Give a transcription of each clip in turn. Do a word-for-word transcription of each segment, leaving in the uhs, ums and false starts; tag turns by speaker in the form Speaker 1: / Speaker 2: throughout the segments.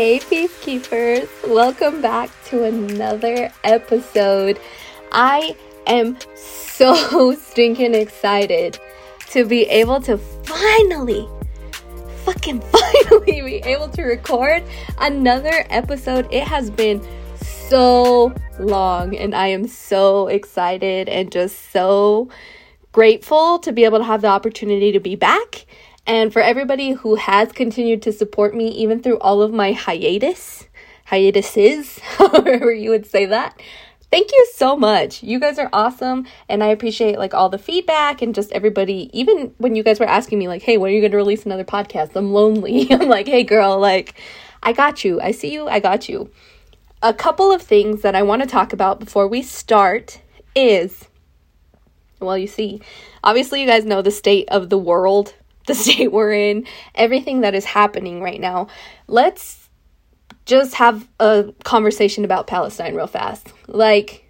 Speaker 1: Hey Peacekeepers, welcome back to another episode. I am so stinking excited to be able to finally, fucking finally be able to record another episode. It has been so long and I am so excited and just so grateful to be able to have the opportunity to be back. And for everybody who has continued to support me, even through all of my hiatus, hiatuses, however you would say that, thank you so much. You guys are awesome. And I appreciate like all the feedback and just everybody, even when you guys were asking me like, hey, when are you going to release another podcast? I'm lonely. I'm like, hey girl, like, I got you. I see you. I got you. A couple of things that I want to talk about before we start is, well, you see, obviously you guys know the state of the world, the state we're in, everything that is happening right now. Let's just have a conversation about Palestine real fast. Like,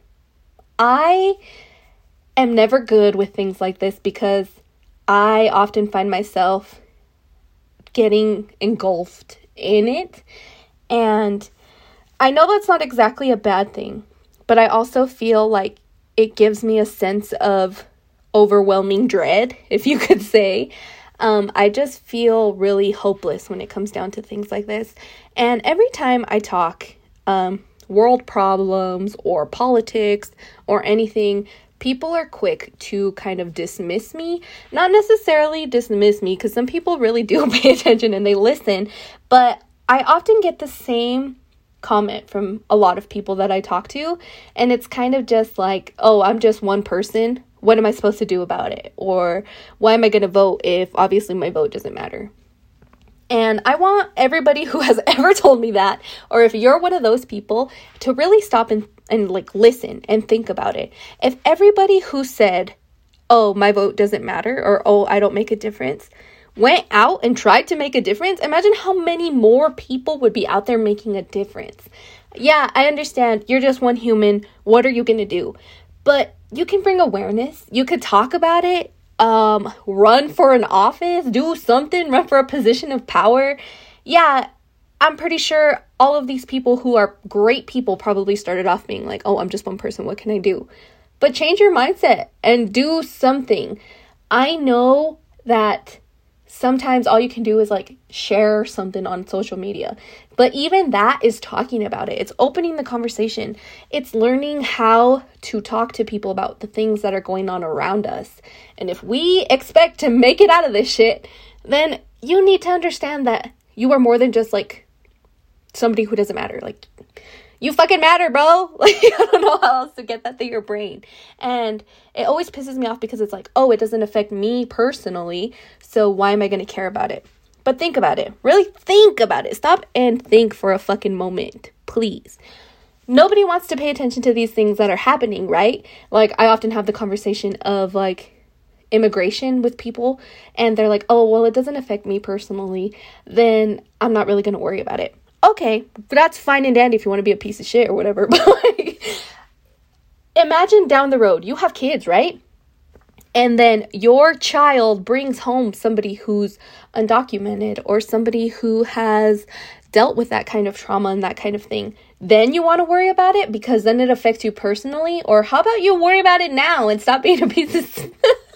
Speaker 1: I am never good with things like this because I often find myself getting engulfed in it. And I know that's not exactly a bad thing, but I also feel like it gives me a sense of overwhelming dread, if you could say. Um, I just feel really hopeless when it comes down to things like this. And every time I talk um, world problems or politics or anything, people are quick to kind of dismiss me. Not necessarily dismiss me, because some people really do pay attention and they listen. But I often get the same comment from a lot of people that I talk to. And it's kind of just like, oh, I'm just one person. What am I supposed to do about it? Or why am I going to vote if obviously my vote doesn't matter? And I want everybody who has ever told me that, or if you're one of those people, to really stop and, and like listen and think about it. If everybody who said, oh, my vote doesn't matter, or oh, I don't make a difference, went out and tried to make a difference, imagine how many more people would be out there making a difference. Yeah, I understand. You're just one human. What are you going to do? But you can bring awareness. You could talk about it, um, run for an office, do something, run for a position of power. Yeah, I'm pretty sure all of these people who are great people probably started off being like, oh, I'm just one person. What can I do? But change your mindset and do something. I know that sometimes all you can do is like share something on social media. But even that is talking about it. It's opening the conversation. It's learning how to talk to people about the things that are going on around us. And if we expect to make it out of this shit, then you need to understand that you are more than just like somebody who doesn't matter. Like, you fucking matter, bro. Like, I don't know how else to get that through your brain. And it always pisses me off because it's like, oh, it doesn't affect me personally, so why am I going to care about it? But think about it. Really think about it. Stop and think for a fucking moment, please. Nobody wants to pay attention to these things that are happening, right? Like, I often have the conversation of like immigration with people, and they're like, oh, well, it doesn't affect me personally, then I'm not really going to worry about it. Okay, that's fine and dandy if you want to be a piece of shit or whatever. But like, imagine down the road, you have kids, right? And then your child brings home somebody who's undocumented or somebody who has dealt with that kind of trauma and that kind of thing. Then you want to worry about it because then it affects you personally? Or how about you worry about it now and stop being a piece of...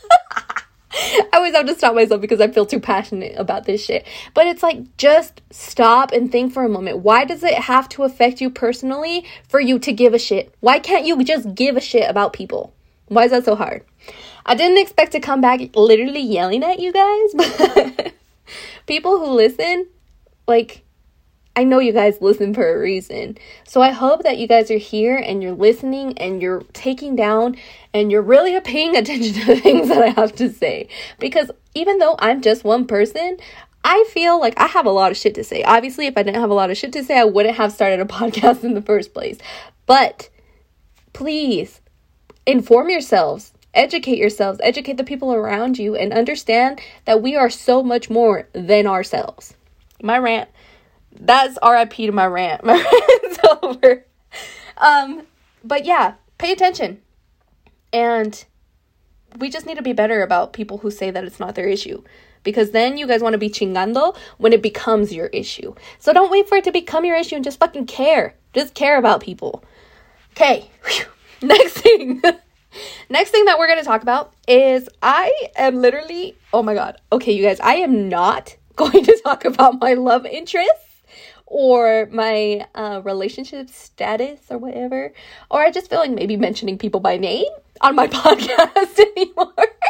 Speaker 1: I always have to stop myself because I feel too passionate about this shit. But it's like, just stop and think for a moment. Why does it have to affect you personally for you to give a shit? Why can't you just give a shit about people? Why is that so hard? I didn't expect to come back literally yelling at you guys, but people who listen, like, I know you guys listen for a reason. So I hope that you guys are here and you're listening and you're taking down and you're really paying attention to the things that I have to say. Because even though I'm just one person, I feel like I have a lot of shit to say. Obviously, if I didn't have a lot of shit to say, I wouldn't have started a podcast in the first place. But please inform yourselves, educate yourselves, educate the people around you, and understand that we are so much more than ourselves. My rant. That's R I P to my rant. My rant's over. Um, but yeah, pay attention. And we just need to be better about people who say that it's not their issue. Because then you guys want to be chingando when it becomes your issue. So don't wait for it to become your issue and just fucking care. Just care about people. Okay. Next thing. Next thing that we're going to talk about is I am literally, oh my God. Okay, you guys, I am not going to talk about my love interests or my uh, relationship status or whatever. Or I just feel like maybe mentioning people by name on my podcast anymore.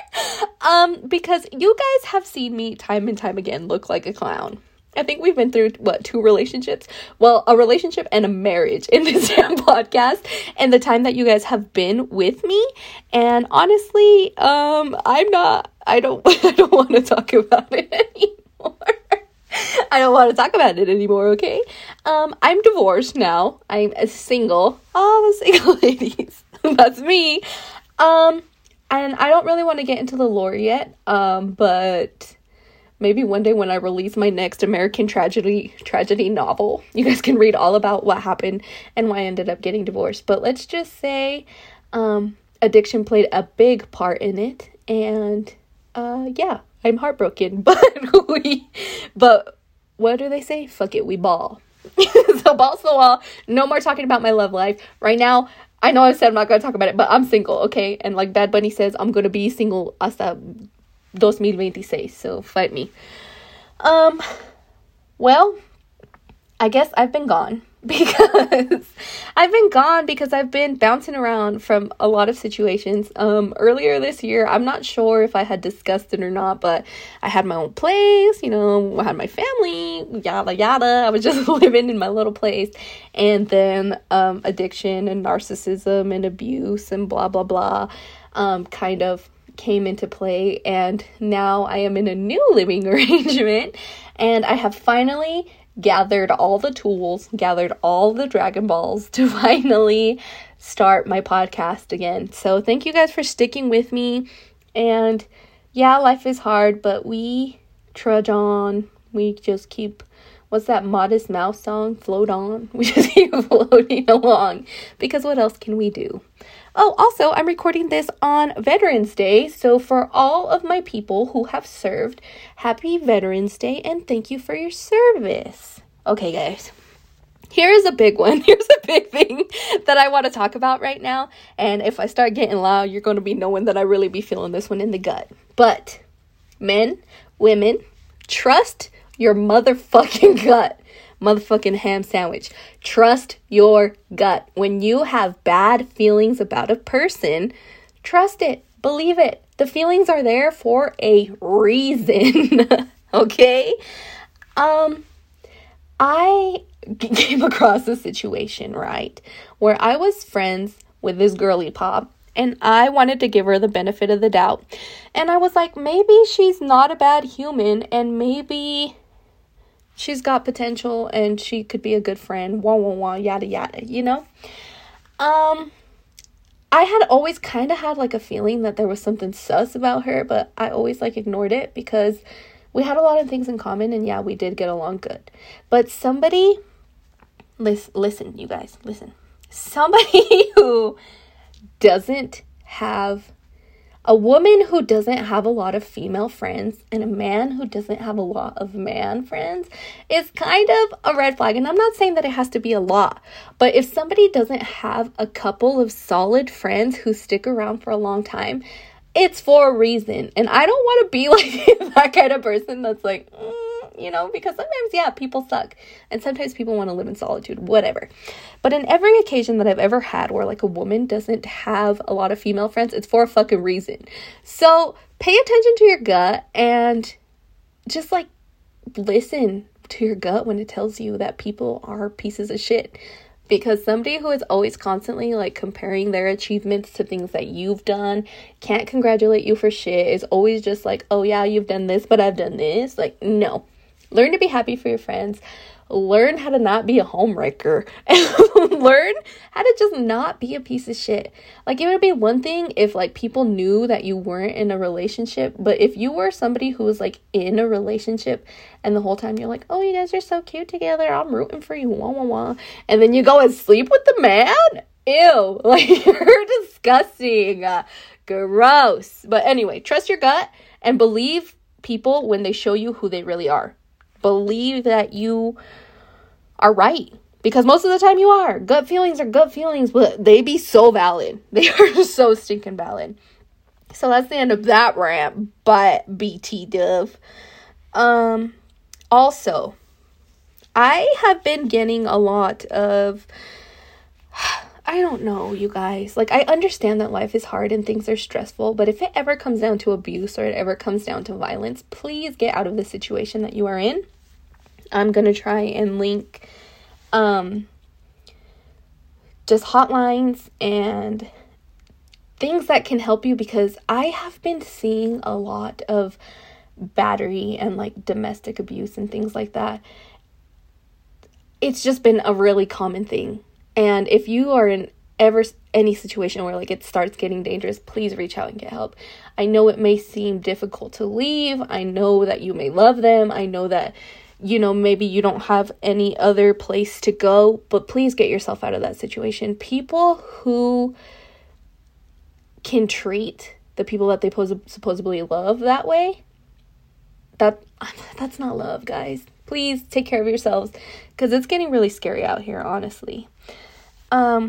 Speaker 1: Um, because you guys have seen me time and time again look like a clown. I think we've been through, what, two relationships? Well, a relationship and a marriage in this damn podcast. And the time that you guys have been with me. And honestly, um, I'm not, I don't, I don't want to talk about it anymore. I don't want to talk about it anymore, okay? Um, I'm divorced now. I'm a single. Oh, the single ladies. That's me. Um... And I don't really want to get into the lore yet, um, but maybe one day when I release my next American tragedy tragedy novel, you guys can read all about what happened and why I ended up getting divorced. But let's just say um, addiction played a big part in it, and uh, yeah, I'm heartbroken. But we, but what do they say? Fuck it, we ball. So balls to the wall. No more talking about my love life right now. I know I said I'm not going to talk about it, but I'm single, okay? And like Bad Bunny says, I'm going to be single hasta dos mil veintiséis, so fight me. Um, well, I guess I've been gone because I've been gone because I've been bouncing around from a lot of situations. Um, earlier this year, I'm not sure if I had discussed it or not, but I had my own place, you know, I had my family, yada, yada. I was just living in my little place. And then um, addiction and narcissism and abuse and blah, blah, blah um, kind of came into play. And now I am in a new living arrangement. And I have finally gathered all the tools, gathered all the Dragon Balls to finally start my podcast again. So thank you guys for sticking with me. And yeah, life is hard, but we trudge on. We just keep, what's that Modest Mouse song? Float on. We just keep floating along because what else can we do? Oh, also, I'm recording this on Veterans Day, so for all of my people who have served, happy Veterans Day, and thank you for your service. Okay, guys, here's a big one. Here's a big thing that I want to talk about right now, and if I start getting loud, you're going to be knowing that I really be feeling this one in the gut. But men, women, trust your motherfucking gut. Motherfucking ham sandwich. Trust your gut. When you have bad feelings about a person, trust it. Believe it. The feelings are there for a reason. Okay? Um, I came across a situation, right, where I was friends with this girly pop, and I wanted to give her the benefit of the doubt. And I was like, maybe she's not a bad human, and maybe she's got potential and she could be a good friend, wah, wah, wah, yada, yada, you know? Um, I had always kind of had like a feeling that there was something sus about her, but I always like ignored it because we had a lot of things in common and yeah, we did get along good. But somebody, listen, listen, you guys, listen. Somebody who doesn't have A woman who doesn't have a lot of female friends and a man who doesn't have a lot of man friends is kind of a red flag. And I'm not saying that it has to be a lot, but if somebody doesn't have a couple of solid friends who stick around for a long time, it's for a reason. And I don't want to be like that kind of person that's like, mm, you know, because sometimes, yeah, people suck. And sometimes people want to live in solitude, whatever. But in every occasion that I've ever had where like a woman doesn't have a lot of female friends, it's for a fucking reason. So pay attention to your gut and just like listen to your gut when it tells you that people are pieces of shit. Because somebody who is always constantly like comparing their achievements to things that you've done, can't congratulate you for shit, is always just like, oh yeah, you've done this, but I've done this. Like, no. Learn to be happy for your friends. Learn how to not be a homewrecker. And learn how to just not be a piece of shit. Like, it would be one thing if like people knew that you weren't in a relationship, but if you were somebody who was like in a relationship and the whole time you're like, oh, you guys are so cute together, I'm rooting for you, wah wah wah, and then you go and sleep with the man, ew, like, you're disgusting. Uh, Gross. But anyway, trust your gut and believe people when they show you who they really are. Believe that you are right. Because most of the time you are. Gut feelings are gut feelings, but they be so valid. They are so stinking valid. So that's the end of that rant by B T Dove. Um, also, I have been getting a lot of, I don't know, you guys. Like, I understand that life is hard and things are stressful, but if it ever comes down to abuse or it ever comes down to violence, please get out of the situation that you are in. I'm going to try and link um, just hotlines and things that can help you, because I have been seeing a lot of battery and like domestic abuse and things like that. It's just been a really common thing. And if you are in ever any situation where like it starts getting dangerous, please reach out and get help. I know it may seem difficult to leave. I know that you may love them. I know that, you know, maybe you don't have any other place to go, but please get yourself out of that situation. People who can treat the people that they pos- supposedly love that way, that that's not love, guys. Please take care of yourselves, because it's getting really scary out here, honestly. Um,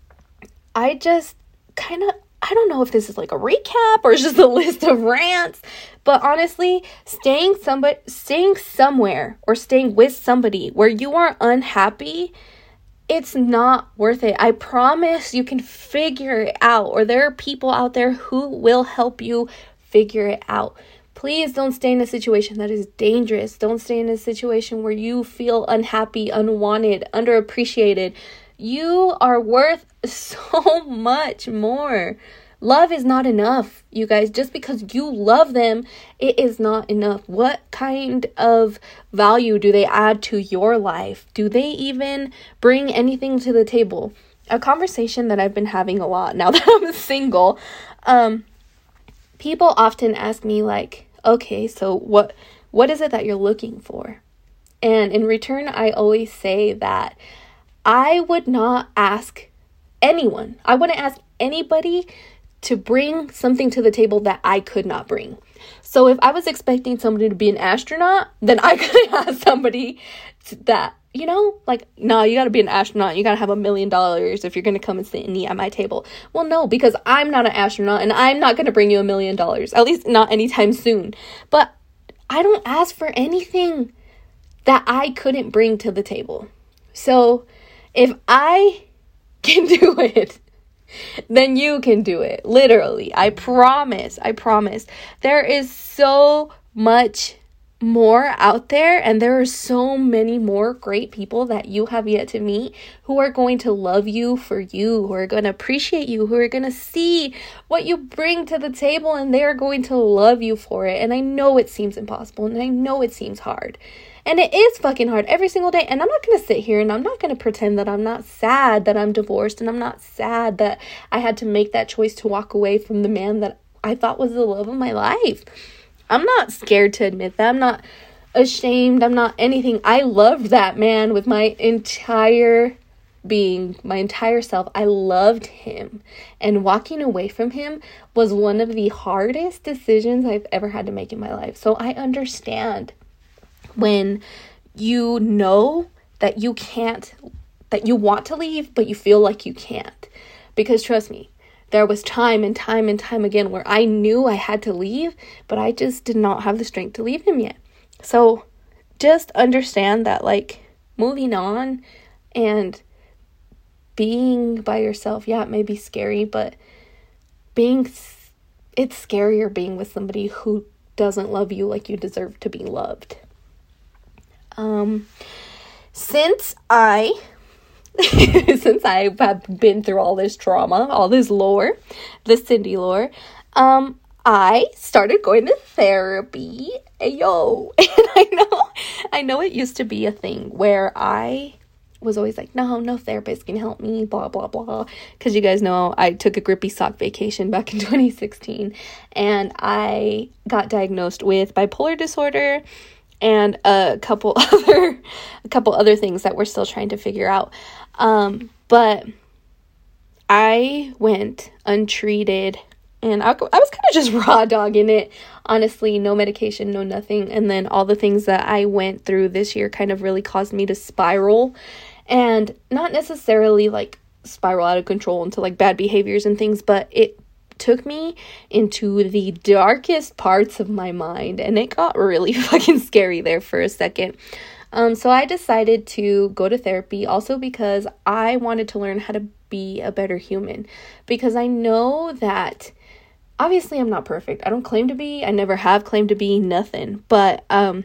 Speaker 1: I just kind of, I don't know if this is like a recap or it's just a list of rants, but honestly, staying somebody, staying somewhere or staying with somebody where you are unhappy, it's not worth it. I promise you can figure it out, or there are people out there who will help you figure it out. Please don't stay in a situation that is dangerous. Don't stay in a situation where you feel unhappy, unwanted, underappreciated. You are worth so much more. Love is not enough, you guys. Just because you love them, it is not enough. What kind of value do they add to your life? Do they even bring anything to the table? A conversation that I've been having a lot now that I'm single. Um, people often ask me like, okay, so what what is it that you're looking for? And in return, I always say that I would not ask anyone. I wouldn't ask anybody to bring something to the table that I could not bring. So if I was expecting somebody to be an astronaut, then I could ask somebody that, you know, like, no, you got to be an astronaut. You got to have a million dollars if you're going to come and sit and eat at my table. Well, no, because I'm not an astronaut and I'm not going to bring you a million dollars, at least not anytime soon. But I don't ask for anything that I couldn't bring to the table. So if I can do it, then you can do it. Literally. I promise. I promise. There is so much more out there, and there are so many more great people that you have yet to meet who are going to love you for you, who are going to appreciate you, who are going to see what you bring to the table, and they are going to love you for it. And I know it seems impossible, and I know it seems hard. And it is fucking hard every single day. And I'm not going to sit here and I'm not going to pretend that I'm not sad that I'm divorced, and I'm not sad that I had to make that choice to walk away from the man that I thought was the love of my life. I'm not scared to admit that. I'm not ashamed. I'm not anything. I loved that man with my entire being, my entire self. I loved him. And walking away from him was one of the hardest decisions I've ever had to make in my life. So I understand when you know that you can't, that you want to leave, but you feel like you can't. Because trust me, there was time and time and time again where I knew I had to leave, but I just did not have the strength to leave him yet. So just understand that, like, moving on and being by yourself, yeah, it may be scary, but being, it's scarier being with somebody who doesn't love you like you deserve to be loved. Um, since I, since I have been through all this trauma, all this lore, this Cindy lore, um, I started going to therapy. Yo, and I know, I know it used to be a thing where I was always like, no, no therapist can help me, blah, blah, blah. Because you guys know I took a grippy sock vacation back in twenty sixteen, and I got diagnosed with bipolar disorder and a couple other, a couple other things that we're still trying to figure out. Um, but I went untreated And I, I was kind of just raw dogging it. Honestly, no medication, no nothing. And then all the things that I went through this year kind of really caused me to spiral. And not necessarily like spiral out of control into like bad behaviors and things, but it took me into the darkest parts of my mind. And it got really fucking scary there for a second. Um, so I decided to go to therapy also because I wanted to learn how to be a better human. Because I know that obviously I'm not perfect. I don't claim to be. I never have claimed to be nothing. But um,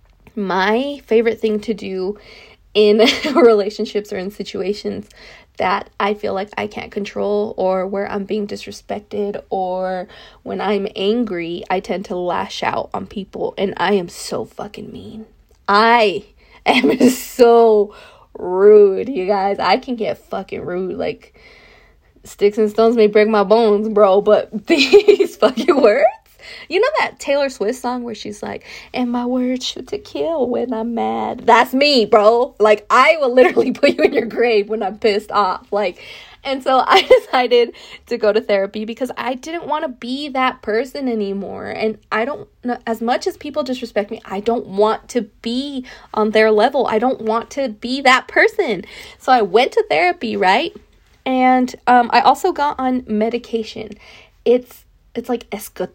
Speaker 1: my favorite thing to do in relationships or in situations that I feel like I can't control, or where I'm being disrespected, or when I'm angry, I tend to lash out on people. And I am so fucking mean. I am so rude, you guys. I can get fucking rude. Like, sticks and stones may break my bones, bro, but these fucking words, you know that Taylor Swift song where she's like, and my words shoot to kill when I'm mad? That's me, bro. Like, I will literally put you in your grave when I'm pissed off. Like, and so I decided to go to therapy because I didn't want to be that person anymore. And I don't, as much as people disrespect me, I don't want to be on their level. I don't want to be that person. So I went to therapy, right? And um, I also got on medication. It's it's like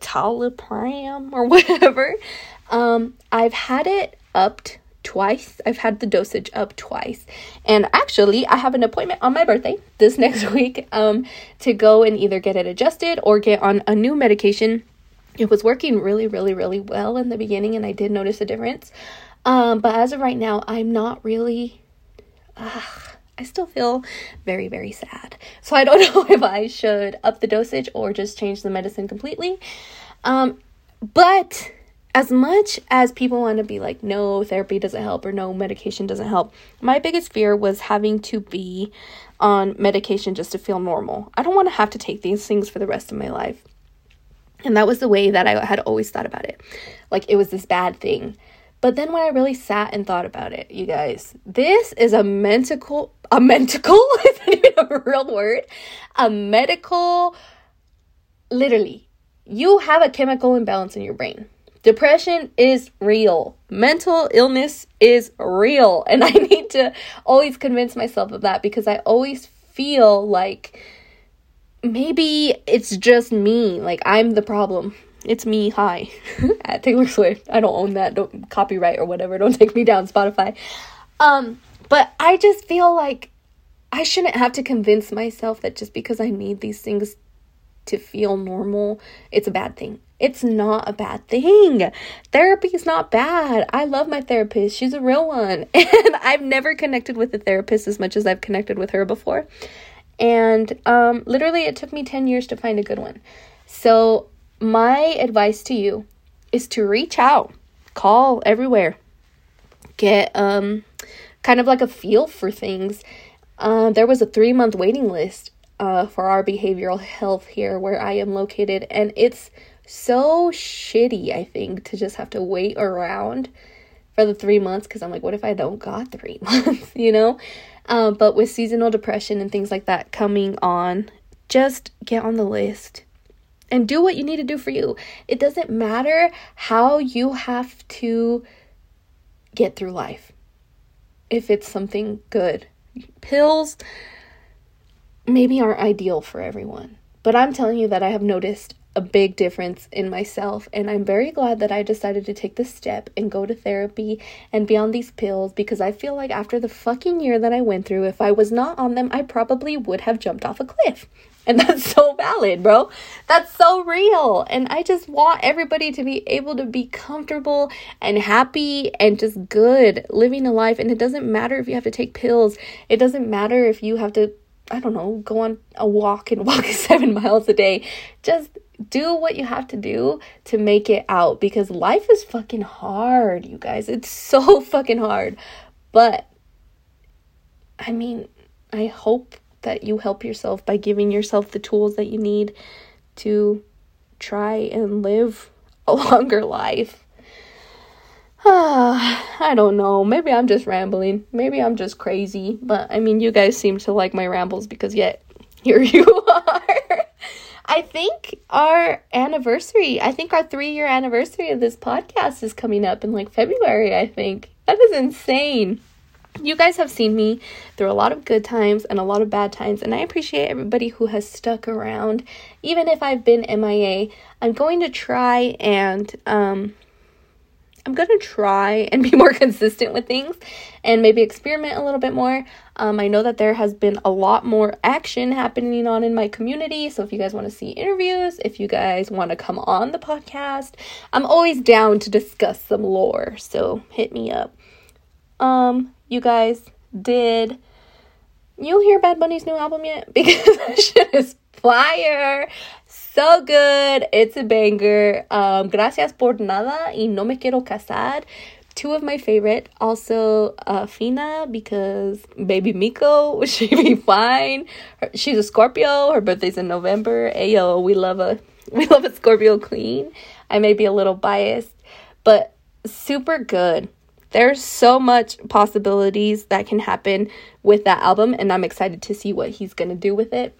Speaker 1: escitalopram or whatever. Um, I've had it upped twice. I've had the dosage up twice. And actually, I have an appointment on my birthday this next week um, to go and either get it adjusted or get on a new medication. It was working really, really, really well in the beginning, and I did notice a difference. Um, but as of right now, I'm not really... Uh, I still feel very, very sad. So I don't know if I should up the dosage or just change the medicine completely. Um, but as much as people want to be like, no, therapy doesn't help or no, medication doesn't help, my biggest fear was having to be on medication just to feel normal. I don't want to have to take these things for the rest of my life. And that was the way that I had always thought about it. Like, it was this bad thing. But then when I really sat and thought about it, you guys, this is a medical, a medical, is that even a real word? A medical, literally, you have a chemical imbalance in your brain. Depression is real. Mental illness is real. And I need to always convince myself of that because I always feel like maybe it's just me. Like, I'm the problem. It's me, hi, at Taylor Swift. I don't own that, don't copyright or whatever, don't take me down, Spotify. Um, but I just feel like I shouldn't have to convince myself that just because I need these things to feel normal, it's a bad thing. It's not a bad thing. Therapy is not bad. I love my therapist. She's a real one. And I've never connected with a therapist as much as I've connected with her before. And um, literally it took me ten years to find a good one. So my advice to you is to reach out, call everywhere, get um kind of like a feel for things. Uh, there was a three month waiting list uh, for our behavioral health here where I am located, and it's so shitty, I think, to just have to wait around for the three months because I'm like, what if I don't got three months, you know? Um, but with seasonal depression and things like that coming on, just get on the list. And do what you need to do for you. It doesn't matter how you have to get through life. If it's something good. Pills maybe aren't ideal for everyone. But I'm telling you that I have noticed a big difference in myself. And I'm very glad that I decided to take this step and go to therapy and be on these pills. Because I feel like after the fucking year that I went through, if I was not on them, I probably would have jumped off a cliff. And that's so valid, bro. That's so real. And I just want everybody to be able to be comfortable and happy and just good living a life. And it doesn't matter if you have to take pills. It doesn't matter if you have to, I don't know, go on a walk and walk seven miles a day. Just do what you have to do to make it out. Because life is fucking hard, you guys. It's so fucking hard. But, I mean, I hope that you help yourself by giving yourself the tools that you need to try and live a longer life. I don't know. Maybe I'm just rambling. Maybe I'm just crazy. But, I mean, you guys seem to like my rambles because yet here you are. I think our anniversary, I think our three-year anniversary of this podcast is coming up in like February, I think. That is insane. You guys have seen me through a lot of good times and a lot of bad times, and I appreciate everybody who has stuck around. Even if I've been M I A, I'm going to try and, um, I'm going to try and be more consistent with things and maybe experiment a little bit more. Um, I know that there has been a lot more action happening on in my community. So if you guys want to see interviews, if you guys want to come on the podcast, I'm always down to discuss some lore. So hit me up. Um, you guys, did you hear Bad Bunny's new album yet? Because that shit is fire. So good. It's a banger. Um, Gracias por nada y no me quiero casar. Two of my favorite. Also, uh, Fina, because Baby Miko, she be fine. Her, she's a Scorpio. Her birthday's in November. Ayo, we love a we love a Scorpio queen. I may be a little biased, but super good. There's so much possibilities that can happen with that album, and I'm excited to see what he's gonna do with it.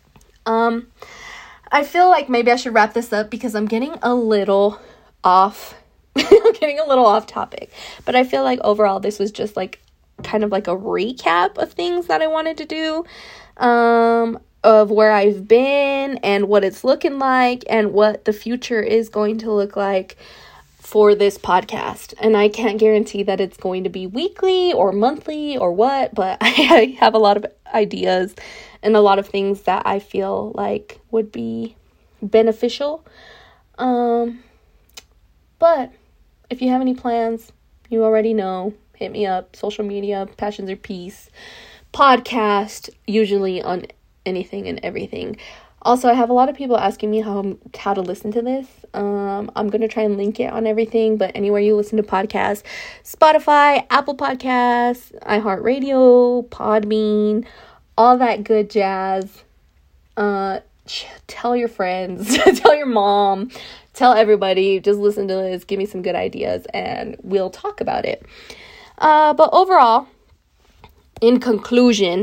Speaker 1: Um, I feel like maybe I should wrap this up because I'm getting a little off. I'm getting a little off topic. But I feel like overall this was just like kind of like a recap of things that I wanted to do. Um, of where I've been and what it's looking like and what the future is going to look like for this podcast. And I can't guarantee that it's going to be weekly or monthly or what, but I have a lot of ideas and a lot of things that I feel like would be beneficial. Um, but if you have any plans, you already know, hit me up. Social media, Passions or Peace, podcast, usually on anything and everything. Also, I have a lot of people asking me how how to listen to this. Um, I'm going to try and link it on everything, but anywhere you listen to podcasts, Spotify, Apple Podcasts, iHeartRadio, Podbean, all that good jazz. Uh, tell your friends, tell your mom, tell everybody, just listen to this, give me some good ideas, and we'll talk about it. Uh, but overall, in conclusion,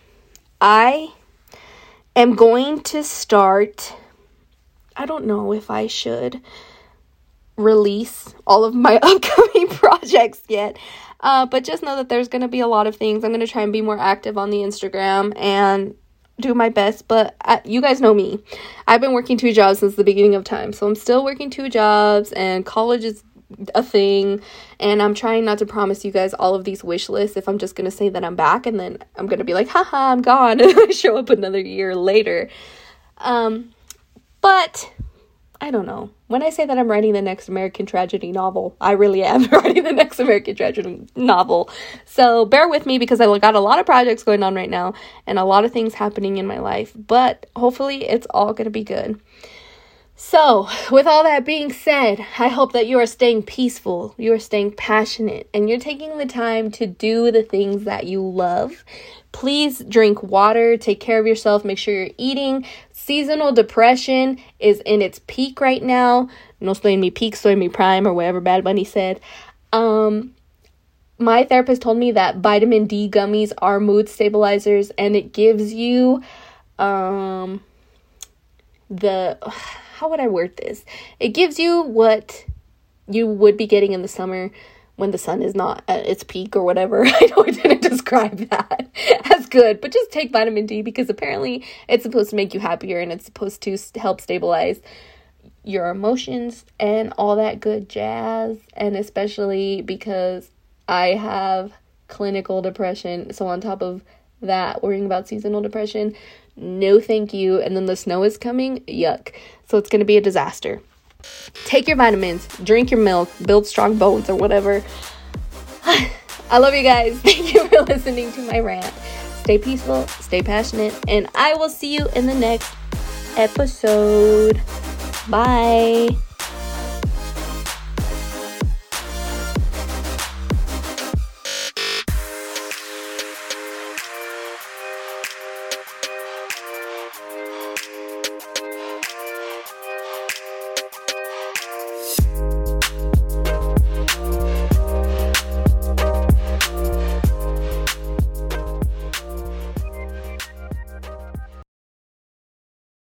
Speaker 1: I am going to start, I don't know if I should release all of my upcoming projects yet, uh, but just know that there's going to be a lot of things. I'm going to try and be more active on the Instagram and do my best, but I, you guys know me. I've been working two jobs since the beginning of time, so I'm still working two jobs, and college is a thing, and I'm trying not to promise you guys all of these wish lists if I'm just gonna say that I'm back and then I'm gonna be like, haha, I'm gone, and I show up another year later. Um, but I don't know. When I say that I'm writing the next American tragedy novel, I really am writing the next American tragedy novel. So bear with me because I've got a lot of projects going on right now and a lot of things happening in my life, but hopefully it's all gonna be good. So, with all that being said, I hope that you are staying peaceful, you are staying passionate, and you're taking the time to do the things that you love. Please drink water, take care of yourself, make sure you're eating. Seasonal depression is in its peak right now. No estoy en mi peak, estoy en mi prime, or whatever Bad Bunny said. Um, my therapist told me that vitamin D gummies are mood stabilizers, and it gives you um, the... How would I word this? It gives you what you would be getting in the summer when the sun is not at its peak or whatever. I know I didn't describe that as good, but just take vitamin D because apparently it's supposed to make you happier and it's supposed to help stabilize your emotions and all that good jazz. And especially because I have clinical depression. So on top of that, worrying about seasonal depression, no thank you. And then the snow is coming, yuck. So it's going to be a disaster. Take your vitamins, drink your milk, build strong bones or whatever. I love you guys. Thank you for listening to my rant. Stay peaceful, stay passionate, and I will see you in the next episode. Bye.